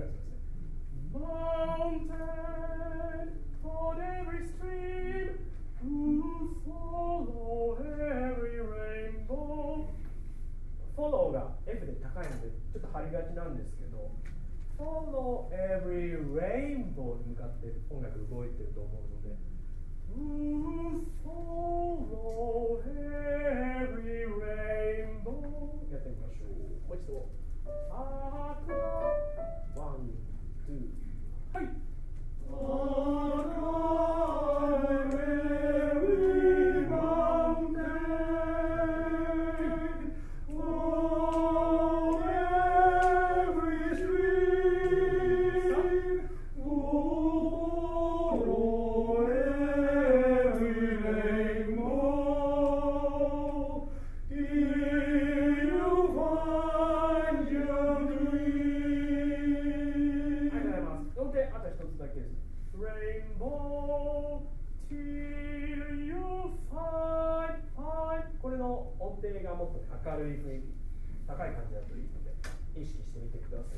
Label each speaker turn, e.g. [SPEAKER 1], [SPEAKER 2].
[SPEAKER 1] いですね。Mountain on every stream, who follow every rainbow. Follow が F で高いのでちょっと張りがちなんですけど、Follow every rainbow に向かって音楽動いてると思うので、Who follow every rainbow やってみましょう。もう一度。One, two, はい。Every mountain, oh, every stream, oh, every rainbow, here you find your dream. ありがとうございます。そしてあと一つだけです。Rainbow till you find. これの音程がもっと明るい雰囲気、高い感じだといいので意識してみてください。